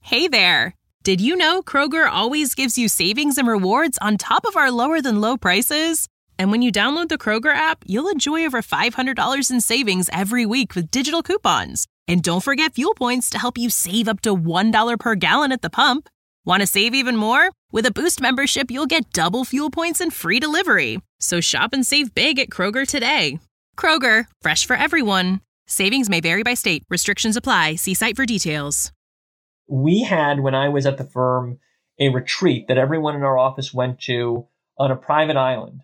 Hey there! Did you know Kroger always gives you savings and rewards on top of our lower-than-low prices? And when you download the Kroger app, you'll enjoy over $500 in savings every week with digital coupons. And don't forget fuel points to help you save up to $1 per gallon at the pump. Want to save even more? With a Boost membership, you'll get double fuel points and free delivery. So shop and save big at Kroger today. Kroger, fresh for everyone. Savings may vary by state. Restrictions apply. See site for details. We had, when I was at the firm, a retreat that everyone in our office went to on a private island.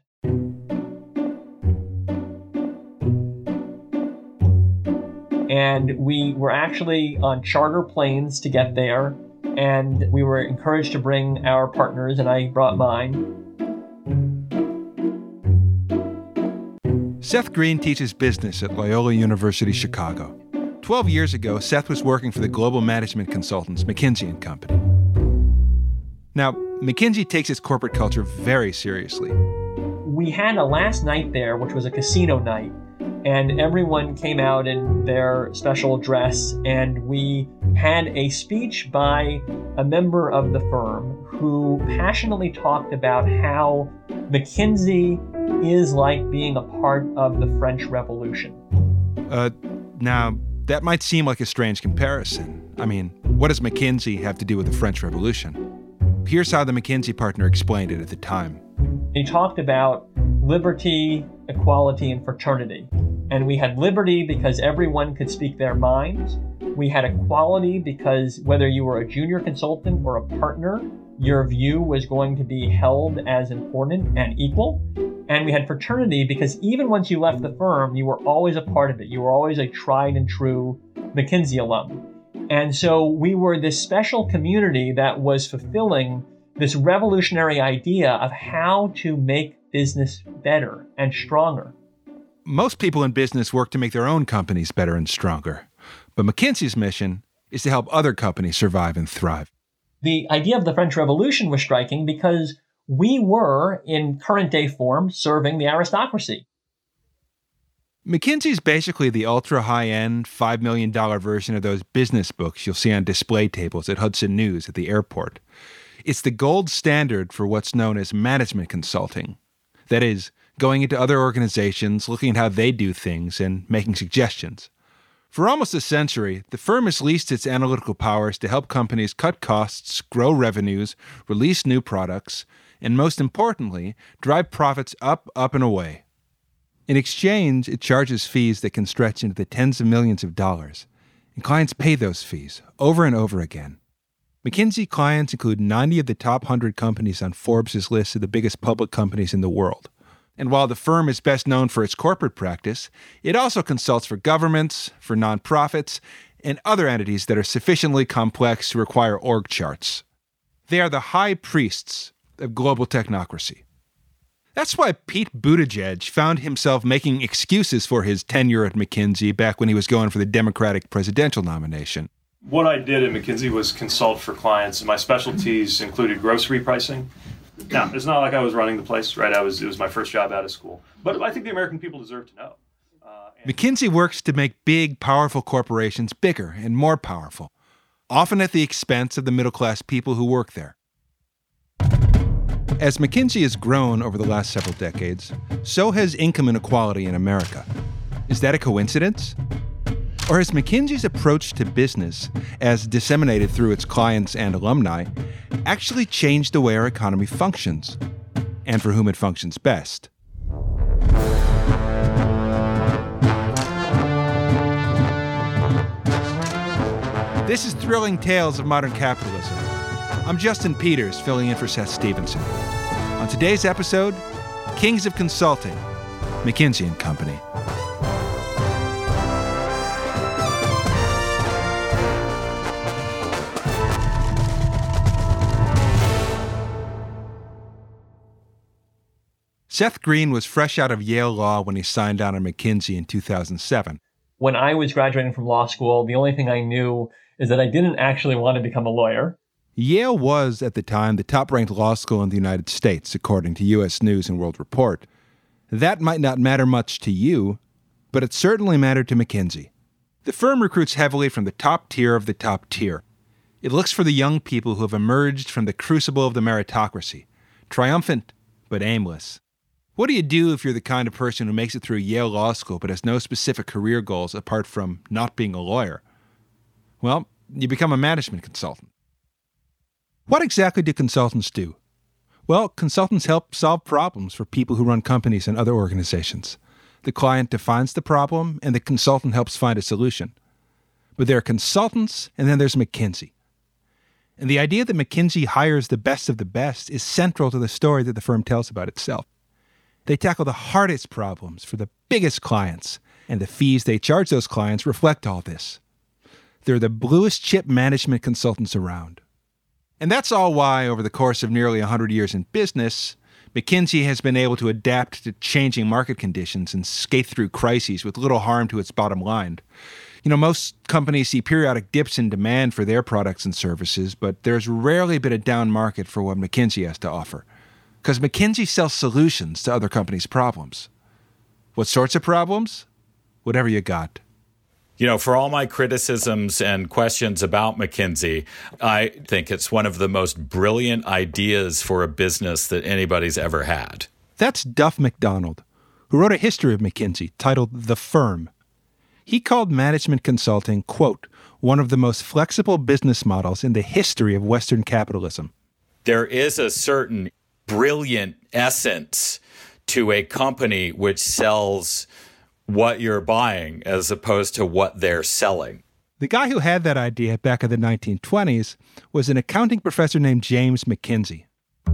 And we were actually on charter planes to get there. And we were encouraged to bring our partners, and I brought mine. Seth Green teaches business at Loyola University Chicago. 12 years ago, Seth was working for the global management consultants McKinsey & Company. Now, McKinsey takes its corporate culture very seriously. We had a last night there, which was a casino night, and everyone came out in their special dress, and we had a speech by a member of the firm who passionately talked about how McKinsey is like being a part of the French Revolution. Now, that might seem like a strange comparison. I mean, what does McKinsey have to do with the French Revolution? Here's how the McKinsey partner explained it at the time. He talked about liberty, equality, and fraternity. And we had liberty because everyone could speak their minds. We had equality because whether you were a junior consultant or a partner, your view was going to be held as important and equal. And we had fraternity because even once you left the firm, you were always a part of it. You were always a tried and true McKinsey alum. And so we were this special community that was fulfilling this revolutionary idea of how to make business better and stronger. Most people in business work to make their own companies better and stronger. But McKinsey's mission is to help other companies survive and thrive. The idea of the French Revolution was striking because we were, in current day form, serving the aristocracy. McKinsey's basically the ultra-high-end, $5 million version of those business books you'll see on display tables at Hudson News at the airport. It's the gold standard for what's known as management consulting. That is, going into other organizations, looking at how they do things, and making suggestions. For almost a century, the firm has leased its analytical powers to help companies cut costs, grow revenues, release new products, and most importantly, drive profits up, and away. In exchange, it charges fees that can stretch into the tens of millions of dollars, and clients pay those fees over and over again. McKinsey clients include 90 of the top 100 companies on Forbes' list of the biggest public companies in the world. And while the firm is best known for its corporate practice, it also consults for governments, for nonprofits, and other entities that are sufficiently complex to require org charts. They are the high priests of global technocracy. That's why Pete Buttigieg found himself making excuses for his tenure at McKinsey back when he was going for the Democratic presidential nomination. What I did at McKinsey was consult for clients, and my specialties included grocery pricing. Now, it's not like I was running the place, right? It was my first job out of school. But I think the American people deserve to know. McKinsey works to make big, powerful corporations bigger and more powerful, often at the expense of the middle-class people who work there. As McKinsey has grown over the last several decades, so has income inequality in America. Is that a coincidence? Or has McKinsey's approach to business, as disseminated through its clients and alumni, actually changed the way our economy functions, and for whom it functions best? This is Thrilling Tales of Modern Capitalism. I'm Justin Peters, filling in for Seth Stevenson. On today's episode, Kings of Consulting, McKinsey & Company. Seth Green was fresh out of Yale Law when he signed on at McKinsey in 2007. When I was graduating from law school, the only thing I knew is that I didn't actually want to become a lawyer. Yale was, at the time, the top-ranked law school in the United States, according to U.S. News and World Report. That might not matter much to you, but it certainly mattered to McKinsey. The firm recruits heavily from the top tier of the top tier. It looks for the young people who have emerged from the crucible of the meritocracy, triumphant but aimless. What do you do if you're the kind of person who makes it through Yale Law School but has no specific career goals apart from not being a lawyer? Well, you become a management consultant. What exactly do consultants do? Well, consultants help solve problems for people who run companies and other organizations. The client defines the problem, and the consultant helps find a solution. But there are consultants, and then there's McKinsey. And the idea that McKinsey hires the best of the best is central to the story that the firm tells about itself. They tackle the hardest problems for the biggest clients, and the fees they charge those clients reflect all this. They're the bluest chip management consultants around. And that's all why, over the course of nearly 100 years in business, McKinsey has been able to adapt to changing market conditions and skate through crises with little harm to its bottom line. Most companies see periodic dips in demand for their products and services, but there's rarely been a down market for what McKinsey has to offer. Because McKinsey sells solutions to other companies' problems. What sorts of problems? Whatever you got. For all my criticisms and questions about McKinsey, I think it's one of the most brilliant ideas for a business that anybody's ever had. That's Duff McDonald, who wrote a history of McKinsey titled The Firm. He called management consulting, quote, one of the most flexible business models in the history of Western capitalism. There is a certain brilliant essence to a company which sells what you're buying as opposed to what they're selling. The guy who had that idea back in the 1920s was an accounting professor named James McKinsey.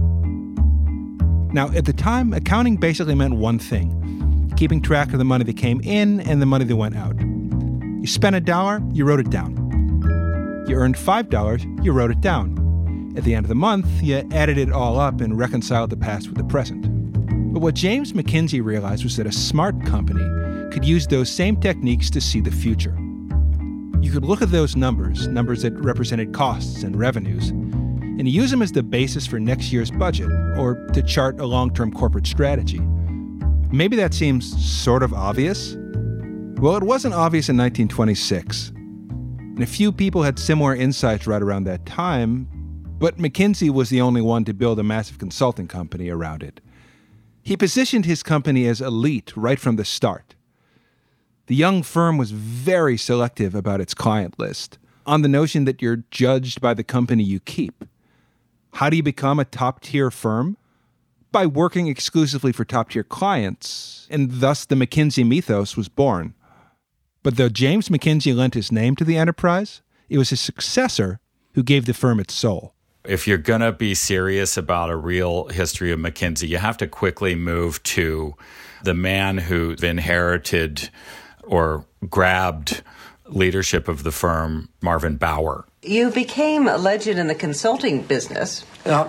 Now, at the time, accounting basically meant one thing: keeping track of the money that came in and the money that went out. You spent $1, you wrote it down. You earned $5, you wrote it down. At the end of the month, you added it all up and reconciled the past with the present. But what James McKinsey realized was that a smart company could use those same techniques to see the future. You could look at those numbers that represented costs and revenues, and use them as the basis for next year's budget or to chart a long-term corporate strategy. Maybe that seems sort of obvious. Well, it wasn't obvious in 1926. And a few people had similar insights right around that time, but McKinsey was the only one to build a massive consulting company around it. He positioned his company as elite right from the start. The young firm was very selective about its client list, on the notion that you're judged by the company you keep. How do you become a top-tier firm? By working exclusively for top-tier clients, and thus the McKinsey mythos was born. But though James McKinsey lent his name to the enterprise, it was his successor who gave the firm its soul. If you're going to be serious about a real history of McKinsey, you have to quickly move to the man who inherited or grabbed leadership of the firm, Marvin Bower. You became a legend in the consulting business.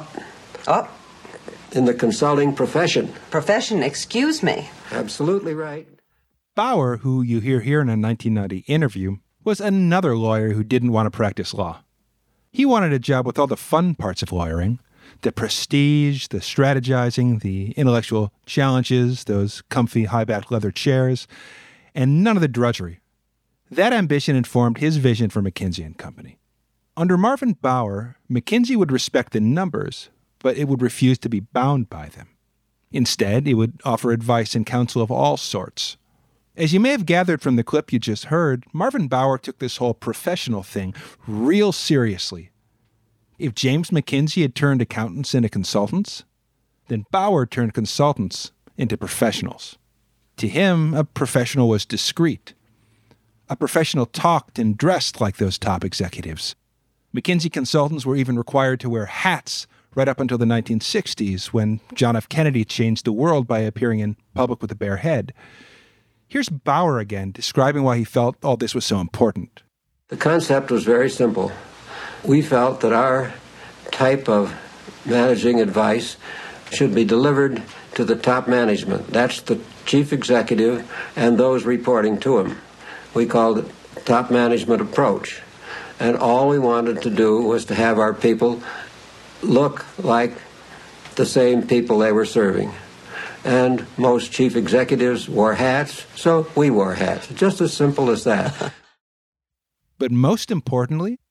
In the consulting profession. Profession, excuse me. Absolutely right. Bower, who you hear here in a 1990 interview, was another lawyer who didn't want to practice law. He wanted a job with all the fun parts of lawyering: the prestige, the strategizing, the intellectual challenges, those comfy high-backed leather chairs, and none of the drudgery. That ambition informed his vision for McKinsey & Company. Under Marvin Bower, McKinsey would respect the numbers, but it would refuse to be bound by them. Instead, it would offer advice and counsel of all sorts. As you may have gathered from the clip you just heard, Marvin Bower took this whole professional thing real seriously. If James McKinsey had turned accountants into consultants, then Bower turned consultants into professionals. To him, a professional was discreet. A professional talked and dressed like those top executives. McKinsey consultants were even required to wear hats right up until the 1960s, when John F. Kennedy changed the world by appearing in public with a bare head. Here's Bower again, describing why he felt all this was so important. The concept was very simple. We felt that our type of managing advice should be delivered to the top management. That's the chief executive and those reporting to him. We called it top management approach. And all we wanted to do was to have our people look like the same people they were serving. And most chief executives wore hats, so we wore hats. Just as simple as that. But most importantly,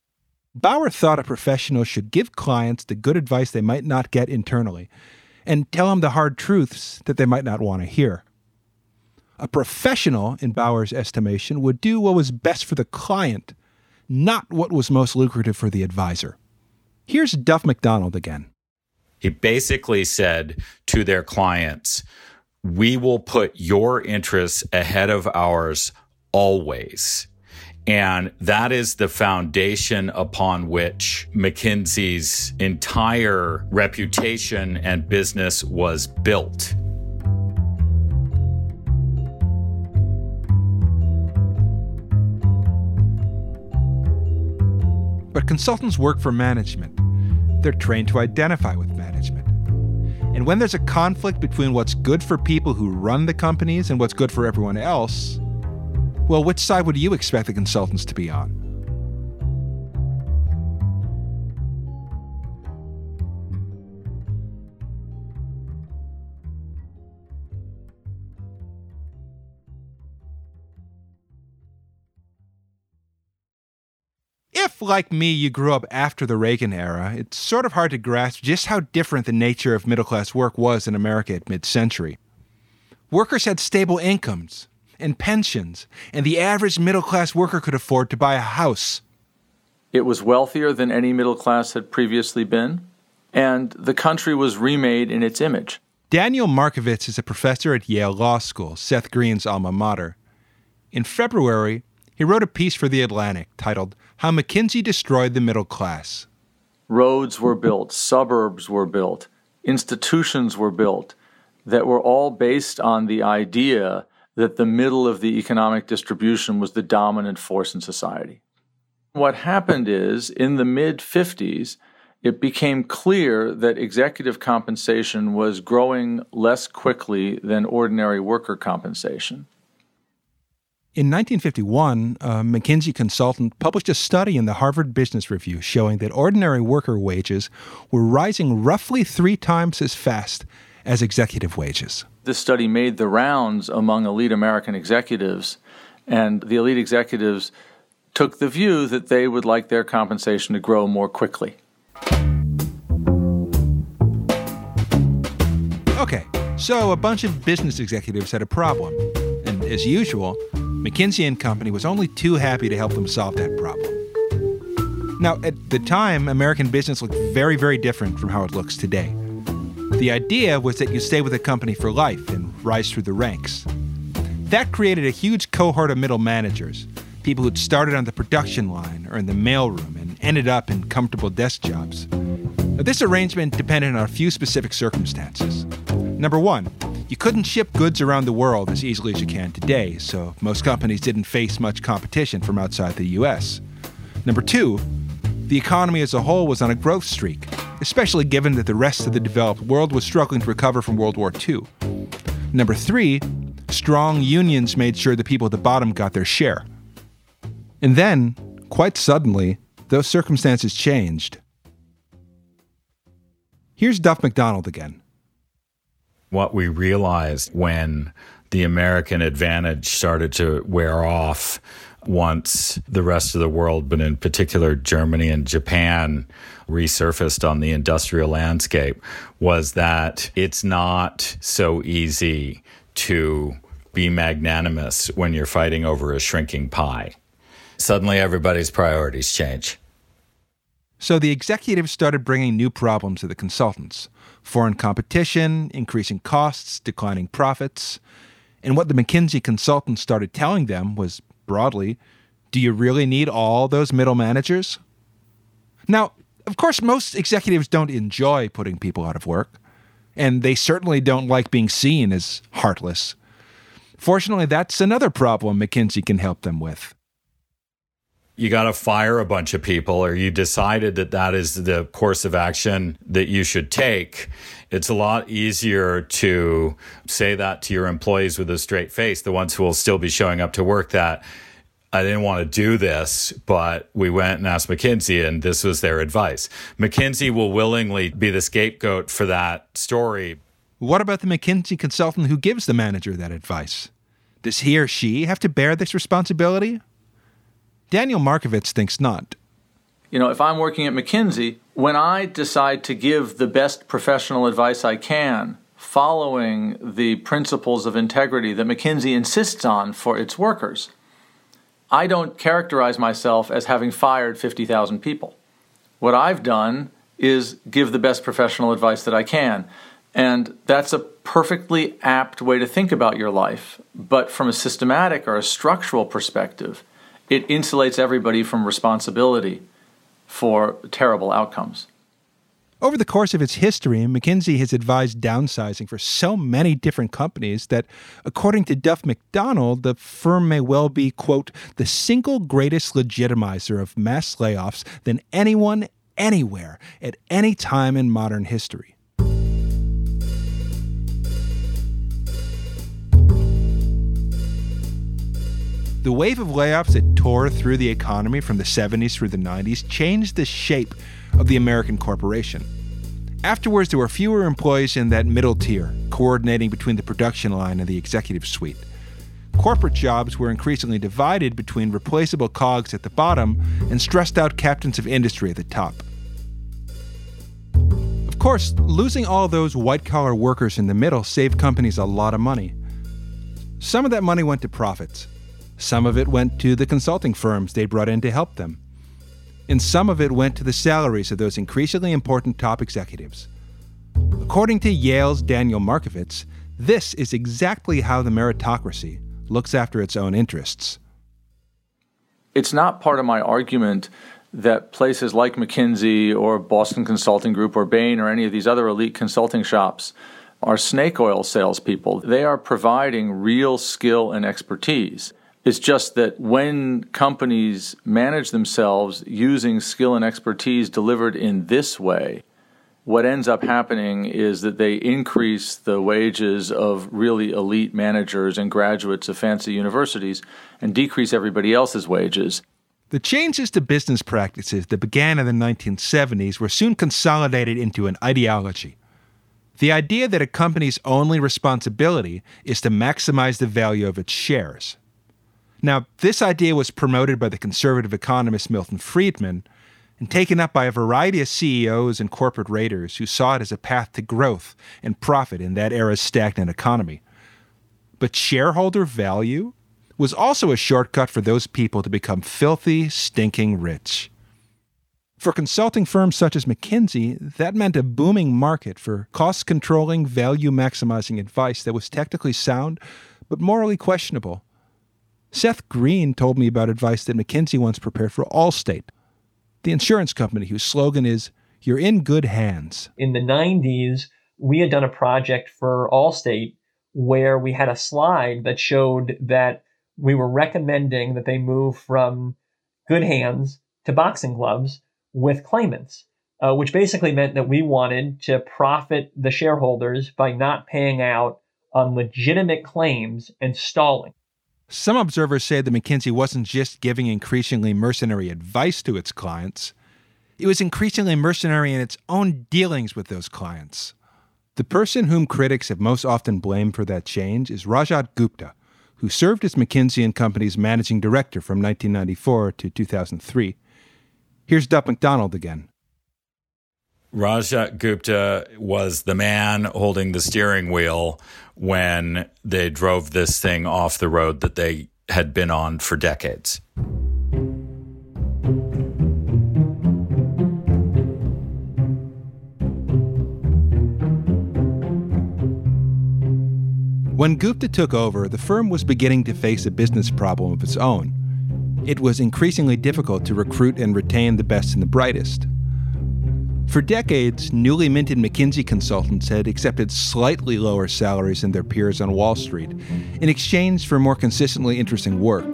Bauer thought a professional should give clients the good advice they might not get internally and tell them the hard truths that they might not want to hear. A professional, in Bauer's estimation, would do what was best for the client, not what was most lucrative for the advisor. Here's Duff McDonald again. He basically said to their clients, we will put your interests ahead of ours always. And that is the foundation upon which McKinsey's entire reputation and business was built. But consultants work for management. They're trained to identify with management. And when there's a conflict between what's good for people who run the companies and what's good for everyone else, well, which side would you expect the consultants to be on? If, like me, you grew up after the Reagan era, it's sort of hard to grasp just how different the nature of middle-class work was in America at mid-century. Workers had stable incomes and pensions, and the average middle-class worker could afford to buy a house. It was wealthier than any middle class had previously been, and the country was remade in its image. Daniel Markovits is a professor at Yale Law School, Seth Green's alma mater. In February, he wrote a piece for The Atlantic titled, How McKinsey Destroyed the Middle Class. Roads were built, suburbs were built, institutions were built that were all based on the idea that the middle of the economic distribution was the dominant force in society. What happened is, in the mid-50s, it became clear that executive compensation was growing less quickly than ordinary worker compensation. In 1951, a McKinsey consultant published a study in the Harvard Business Review showing that ordinary worker wages were rising roughly 3 times as fast as executive wages. This study made the rounds among elite American executives, and the elite executives took the view that they would like their compensation to grow more quickly. Okay, so a bunch of business executives had a problem, and as usual, McKinsey & Company was only too happy to help them solve that problem. Now, at the time, American business looked very, very different from how it looks today. The idea was that you stay with a company for life and rise through the ranks. That created a huge cohort of middle managers, people who'd started on the production line or in the mailroom and ended up in comfortable desk jobs. Now, this arrangement depended on a few specific circumstances. Number one, you couldn't ship goods around the world as easily as you can today, so most companies didn't face much competition from outside the U.S. Number two, the economy as a whole was on a growth streak, especially given that the rest of the developed world was struggling to recover from World War II. Number three, strong unions made sure the people at the bottom got their share. And then, quite suddenly, those circumstances changed. Here's Duff McDonald again. What we realized when the American advantage started to wear off once the rest of the world, but in particular Germany and Japan, resurfaced on the industrial landscape, was that it's not so easy to be magnanimous when you're fighting over a shrinking pie. Suddenly everybody's priorities change. So the executives started bringing new problems to the consultants. Foreign competition, increasing costs, declining profits. And what the McKinsey consultants started telling them was, broadly, do you really need all those middle managers? Now, of course, most executives don't enjoy putting people out of work, and they certainly don't like being seen as heartless. Fortunately, that's another problem McKinsey can help them with. You got to fire a bunch of people, or you decided that that is the course of action that you should take. It's a lot easier to say that to your employees with a straight face, the ones who will still be showing up to work, that I didn't want to do this, but we went and asked McKinsey, and this was their advice. McKinsey will willingly be the scapegoat for that story. What about the McKinsey consultant who gives the manager that advice? Does he or she have to bear this responsibility? Daniel Markovits thinks not. If I'm working at McKinsey, when I decide to give the best professional advice I can, following the principles of integrity that McKinsey insists on for its workers, I don't characterize myself as having fired 50,000 people. What I've done is give the best professional advice that I can. And that's a perfectly apt way to think about your life. But from a systematic or a structural perspective, it insulates everybody from responsibility for terrible outcomes. Over the course of its history, McKinsey has advised downsizing for so many different companies that, according to Duff McDonald, the firm may well be, quote, the single greatest legitimizer of mass layoffs than anyone, anywhere, at any time in modern history. The wave of layoffs that tore through the economy from the 70s through the 90s changed the shape of the American corporation. Afterwards, there were fewer employees in that middle tier, coordinating between the production line and the executive suite. Corporate jobs were increasingly divided between replaceable cogs at the bottom and stressed-out captains of industry at the top. Of course, losing all those white-collar workers in the middle saved companies a lot of money. Some of that money went to profits. Some of it went to the consulting firms they brought in to help them. And some of it went to the salaries of those increasingly important top executives. According to Yale's Daniel Markovits, this is exactly how the meritocracy looks after its own interests. It's not part of my argument that places like McKinsey or Boston Consulting Group or Bain or any of these other elite consulting shops are snake oil salespeople. They are providing real skill and expertise. It's just that when companies manage themselves using skill and expertise delivered in this way, what ends up happening is that they increase the wages of really elite managers and graduates of fancy universities and decrease everybody else's wages. The changes to business practices that began in the 1970s were soon consolidated into an ideology. The idea that a company's only responsibility is to maximize the value of its shares. Now, this idea was promoted by the conservative economist Milton Friedman and taken up by a variety of CEOs and corporate raiders who saw it as a path to growth and profit in that era's stagnant economy. But shareholder value was also a shortcut for those people to become filthy, stinking rich. For consulting firms such as McKinsey, that meant a booming market for cost-controlling, value-maximizing advice that was technically sound but morally questionable. Seth Green told me about advice that McKinsey once prepared for Allstate, the insurance company whose slogan is, "You're in good hands." In the 90s, we had done a project for Allstate where we had a slide that showed that we were recommending that they move from good hands to boxing gloves with claimants, which basically meant that we wanted to profit the shareholders by not paying out on legitimate claims and stalling. Some observers say that McKinsey wasn't just giving increasingly mercenary advice to its clients. It was increasingly mercenary in its own dealings with those clients. The person whom critics have most often blamed for that change is Rajat Gupta, who served as McKinsey & Company's managing director from 1994 to 2003. Here's Duff McDonald again. Rajat Gupta was the man holding the steering wheel when they drove this thing off the road that they had been on for decades. When Gupta took over, the firm was beginning to face a business problem of its own. It was increasingly difficult to recruit and retain the best and the brightest. For decades, newly minted McKinsey consultants had accepted slightly lower salaries than their peers on Wall Street in exchange for more consistently interesting work.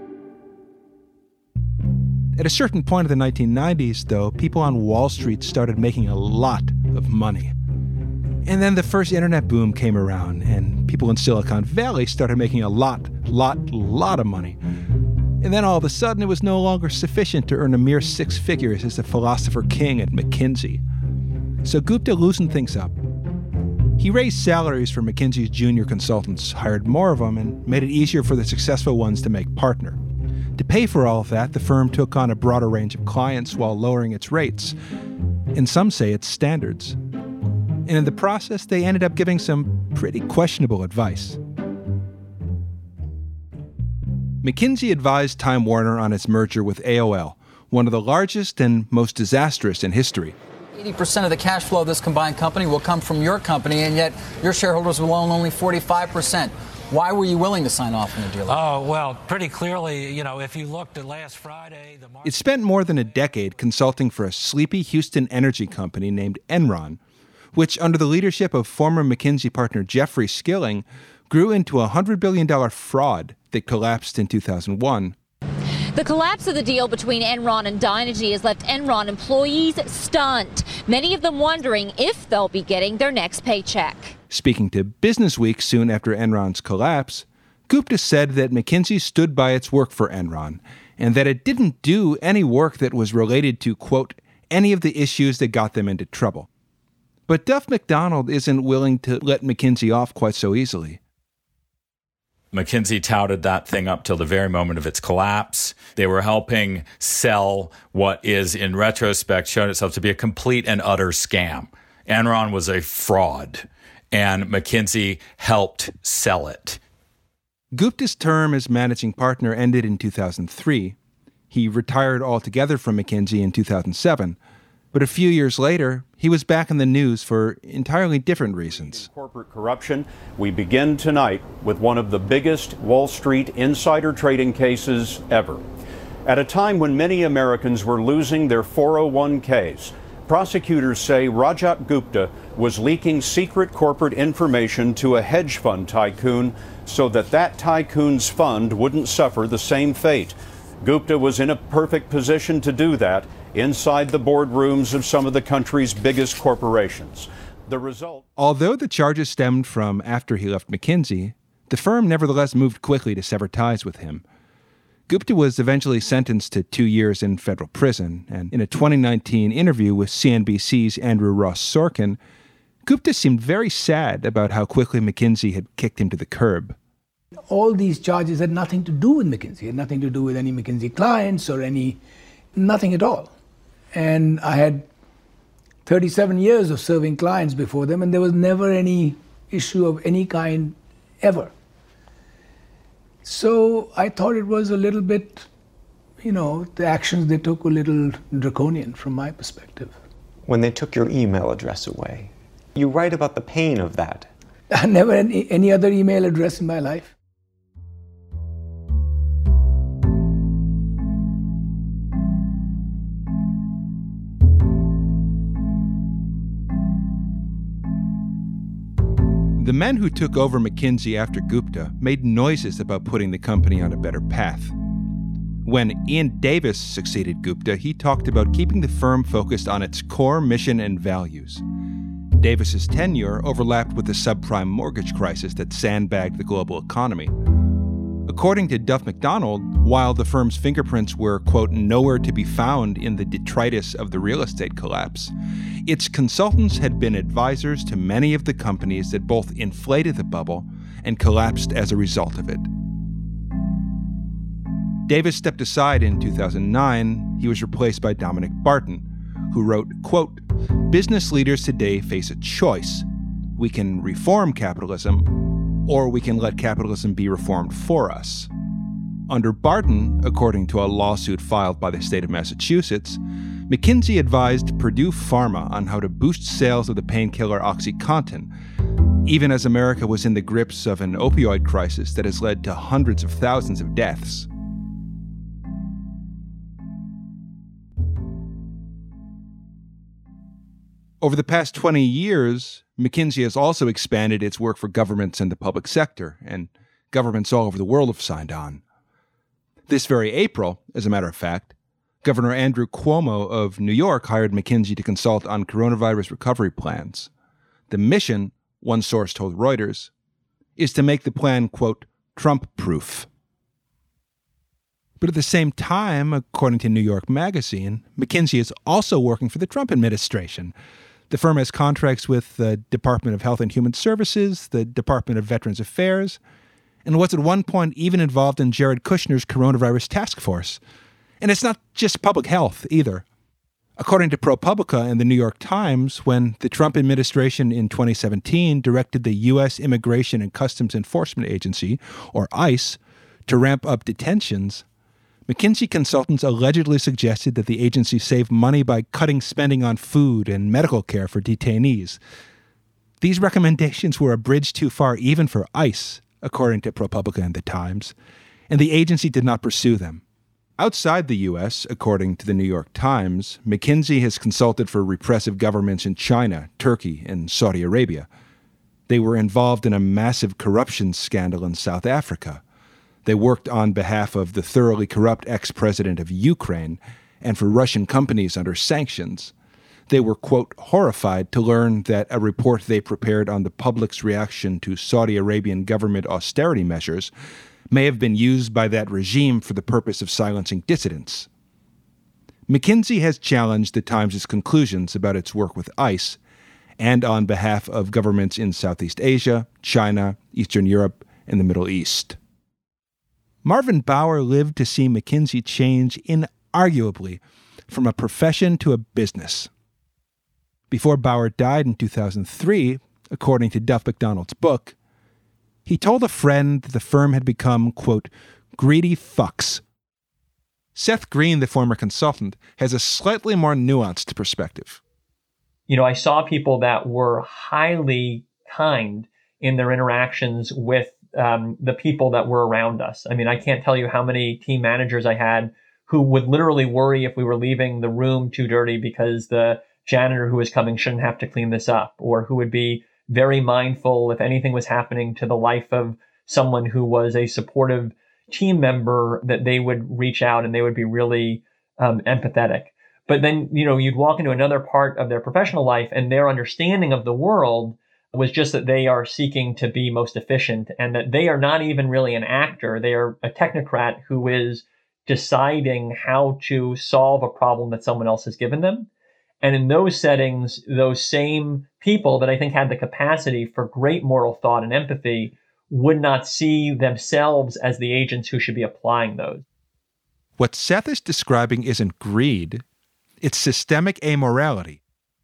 At a certain point in the 1990s, though, people on Wall Street started making a lot of money. And then the first internet boom came around, and people in Silicon Valley started making a lot of money. And then all of a sudden, it was no longer sufficient to earn a mere 6 figures as the philosopher king at McKinsey. So Gupta loosened things up. He raised salaries for McKinsey's junior consultants, hired more of them, and made it easier for the successful ones to make partner. To pay for all of that, the firm took on a broader range of clients while lowering its rates, and some say its standards. And in the process, they ended up giving some pretty questionable advice. McKinsey advised Time Warner on its merger with AOL, one of the largest and most disastrous in history. 80% of the cash flow of this combined company will come from your company, and yet your shareholders will own only 45%. Why were you willing to sign off on the deal? Oh, well, pretty clearly, if you looked at last Friday... It spent more than a decade consulting for a sleepy Houston energy company named Enron, which, under the leadership of former McKinsey partner Jeffrey Skilling, grew into a $100 billion fraud that collapsed in 2001. The collapse of the deal between Enron and Dynegy has left Enron employees stunned, many of them wondering if they'll be getting their next paycheck. Speaking to Business Week soon after Enron's collapse, Gupta said that McKinsey stood by its work for Enron and that it didn't do any work that was related to, quote, any of the issues that got them into trouble. But Duff McDonald isn't willing to let McKinsey off quite so easily. McKinsey touted that thing up till the very moment of its collapse. They were helping sell what is, in retrospect, shown itself to be a complete and utter scam. Enron was a fraud, and McKinsey helped sell it. Gupta's term as managing partner ended in 2003. He retired altogether from McKinsey in 2007. But a few years later, he was back in the news for entirely different reasons. Corporate corruption. We begin tonight with one of the biggest Wall Street insider trading cases ever. At a time when many Americans were losing their 401ks, prosecutors say Rajat Gupta was leaking secret corporate information to a hedge fund tycoon so that tycoon's fund wouldn't suffer the same fate. Gupta was in a perfect position to do that inside the boardrooms of some of the country's biggest corporations. The result... Although the charges stemmed from after he left McKinsey, the firm nevertheless moved quickly to sever ties with him. Gupta was eventually sentenced to 2 years in federal prison, and in a 2019 interview with CNBC's Andrew Ross Sorkin, Gupta seemed very sad about how quickly McKinsey had kicked him to the curb. All these charges had nothing to do with McKinsey, had nothing to do with any McKinsey clients or nothing at all. And I had 37 years of serving clients before them, and there was never any issue of any kind ever. So I thought it was a little bit, the actions they took were a little draconian from my perspective. When they took your email address away, you write about the pain of that. I never had any other email address in my life. The men who took over McKinsey after Gupta made noises about putting the company on a better path. When Ian Davis succeeded Gupta, he talked about keeping the firm focused on its core mission and values. Davis's tenure overlapped with the subprime mortgage crisis that sandbagged the global economy. According to Duff McDonald, while the firm's fingerprints were, quote, nowhere to be found in the detritus of the real estate collapse, its consultants had been advisors to many of the companies that both inflated the bubble and collapsed as a result of it. Davis stepped aside in 2009. He was replaced by Dominic Barton, who wrote, quote, business leaders today face a choice. We can reform capitalism, or we can let capitalism be reformed for us. Under Barton, according to a lawsuit filed by the state of Massachusetts, McKinsey advised Purdue Pharma on how to boost sales of the painkiller OxyContin, even as America was in the grips of an opioid crisis that has led to hundreds of thousands of deaths. Over the past 20 years, McKinsey has also expanded its work for governments and the public sector, and governments all over the world have signed on. This very April, as a matter of fact, Governor Andrew Cuomo of New York hired McKinsey to consult on coronavirus recovery plans. The mission, one source told Reuters, is to make the plan, quote, Trump-proof. But at the same time, according to New York Magazine, McKinsey is also working for the Trump administration. The firm has contracts with the Department of Health and Human Services, the Department of Veterans Affairs, and was at one point even involved in Jared Kushner's coronavirus task force. And it's not just public health either. According to ProPublica and the New York Times, when the Trump administration in 2017 directed the U.S. Immigration and Customs Enforcement Agency, or ICE, to ramp up detentions, McKinsey consultants allegedly suggested that the agency save money by cutting spending on food and medical care for detainees. These recommendations were a bridge too far even for ICE, according to ProPublica and the Times, and the agency did not pursue them. Outside the U.S., according to the New York Times, McKinsey has consulted for repressive governments in China, Turkey, and Saudi Arabia. They were involved in a massive corruption scandal in South Africa. They worked on behalf of the thoroughly corrupt ex-president of Ukraine and for Russian companies under sanctions. They were, quote, horrified to learn that a report they prepared on the public's reaction to Saudi Arabian government austerity measures may have been used by that regime for the purpose of silencing dissidents. McKinsey has challenged the Times' conclusions about its work with ICE and on behalf of governments in Southeast Asia, China, Eastern Europe, and the Middle East. Marvin Bower lived to see McKinsey change inarguably from a profession to a business. Before Bower died in 2003, according to Duff McDonald's book, he told a friend that the firm had become, quote, greedy fucks. Seth Green, the former consultant, has a slightly more nuanced perspective. I saw people that were highly kind in their interactions with the people that were around us. I can't tell you how many team managers I had who would literally worry if we were leaving the room too dirty because the janitor who was coming shouldn't have to clean this up, or who would be very mindful if anything was happening to the life of someone who was a supportive team member, that they would reach out and they would be really empathetic. But then, you'd walk into another part of their professional life and their understanding of the world was just that they are seeking to be most efficient and that they are not even really an actor. They are a technocrat who is deciding how to solve a problem that someone else has given them. And in those settings, those same people that I think had the capacity for great moral thought and empathy would not see themselves as the agents who should be applying those. What Seth is describing isn't greed, it's systemic amorality.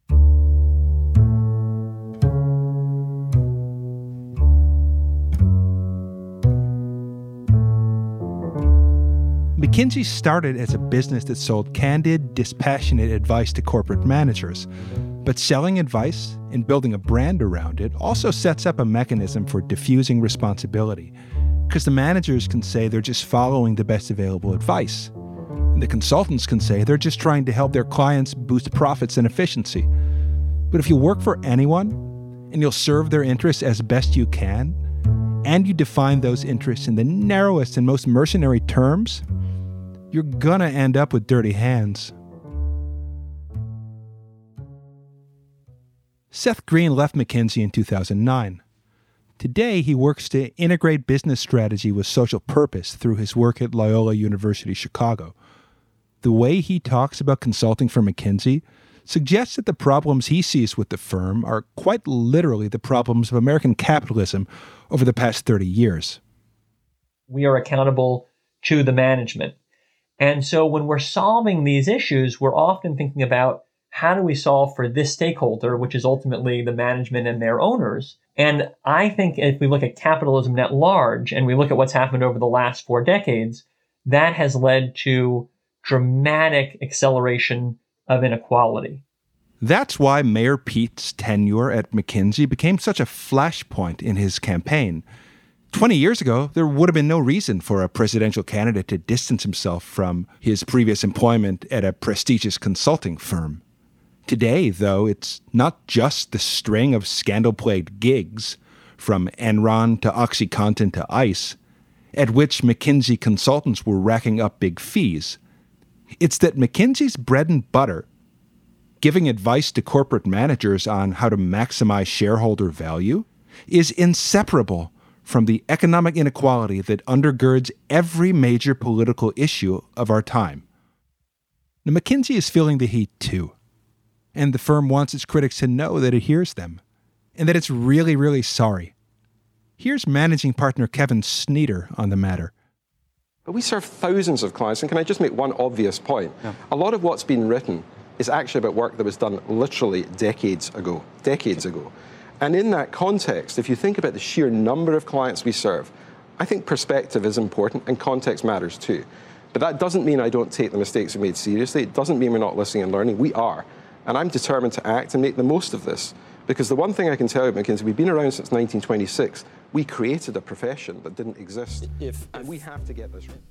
McKinsey started as a business that sold candid, dispassionate advice to corporate managers. But selling advice and building a brand around it also sets up a mechanism for diffusing responsibility, because the managers can say they're just following the best available advice. And the consultants can say they're just trying to help their clients boost profits and efficiency. But if you work for anyone and you'll serve their interests as best you can, and you define those interests in the narrowest and most mercenary terms, you're gonna end up with dirty hands. Seth Green left McKinsey in 2009. Today, he works to integrate business strategy with social purpose through his work at Loyola University Chicago. The way he talks about consulting for McKinsey suggests that the problems he sees with the firm are quite literally the problems of American capitalism over the past 30 years. We are accountable to the management. And so when we're solving these issues, we're often thinking about how do we solve for this stakeholder, which is ultimately the management and their owners. And I think if we look at capitalism at large and we look at what's happened over the last 4 decades, that has led to dramatic acceleration of inequality. That's why Mayor Pete's tenure at McKinsey became such a flashpoint in his campaign. 20 years ago, there would have been no reason for a presidential candidate to distance himself from his previous employment at a prestigious consulting firm. Today, though, it's not just the string of scandal-plagued gigs, from Enron to OxyContin to ICE, at which McKinsey consultants were racking up big fees. It's that McKinsey's bread and butter, giving advice to corporate managers on how to maximize shareholder value, is inseparable from the economic inequality that undergirds every major political issue of our time. Now, McKinsey is feeling the heat too, and the firm wants its critics to know that it hears them, and that it's really, really sorry. Here's managing partner Kevin Sneeder on the matter. But we serve thousands of clients, and can I just make one obvious point? Yeah. A lot of what's been written is actually about work that was done literally decades ago. And in that context, if you think about the sheer number of clients we serve, I think perspective is important and context matters too. But that doesn't mean I don't take the mistakes we made seriously. It doesn't mean we're not listening and learning. We are. And I'm determined to act and make the most of this. Because the one thing I can tell you about McKinsey, we've been around since 1926. We created a profession that didn't exist. And we have to get this right.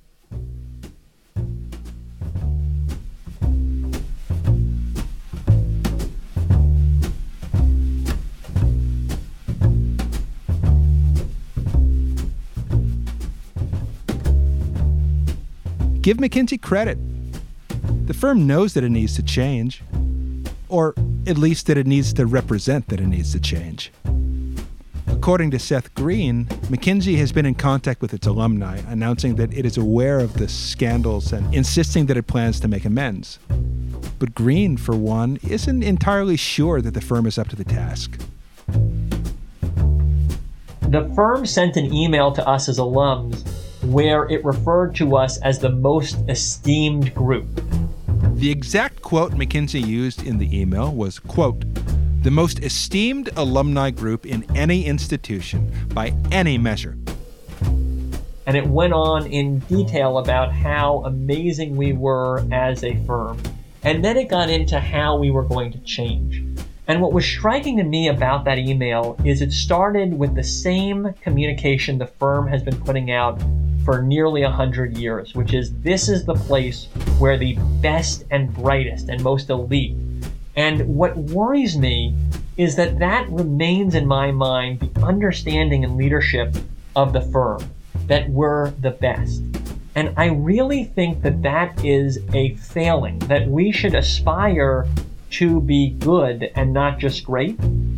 Give McKinsey credit. The firm knows that it needs to change, or at least that it needs to represent that it needs to change. According to Seth Green, McKinsey has been in contact with its alumni, announcing that it is aware of the scandals and insisting that it plans to make amends. But Green, for one, isn't entirely sure that the firm is up to the task. The firm sent an email to us as alums where it referred to us as the most esteemed group. The exact quote McKinsey used in the email was, quote, "the most esteemed alumni group in any institution by any measure." And it went on in detail about how amazing we were as a firm. And then it got into how we were going to change. And what was striking to me about that email is it started with the same communication the firm has been putting out for nearly 100 years, which is this is the place where the best and brightest and most elite. And what worries me is that that remains in my mind the understanding and leadership of the firm, that we're the best. And I really think that that is a failing, that we should aspire to be good and not just great.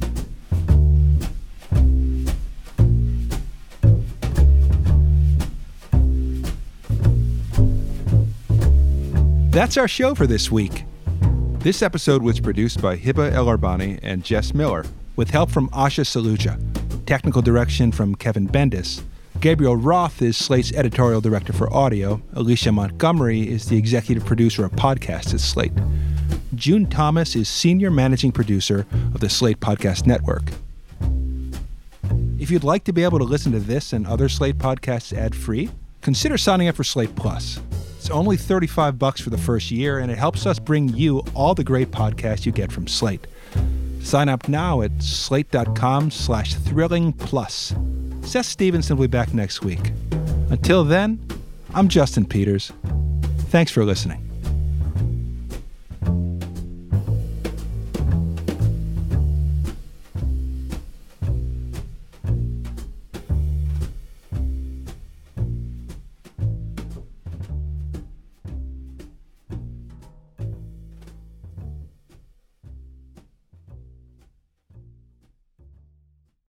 That's our show for this week. This episode was produced by Hiba El-Arbani and Jess Miller, with help from Asha Saluja, technical direction from Kevin Bendis. Gabriel Roth is Slate's editorial director for audio. Alicia Montgomery is the executive producer of podcasts at Slate. June Thomas is senior managing producer of the Slate Podcast Network. If you'd like to be able to listen to this and other Slate podcasts ad-free, consider signing up for Slate Plus. It's only $35 for the first year, and it helps us bring you all the great podcasts you get from Slate. Sign up now at slate.com/thrillingplus. Seth Stevenson will be back next week. Until then, I'm Justin Peters. Thanks for listening.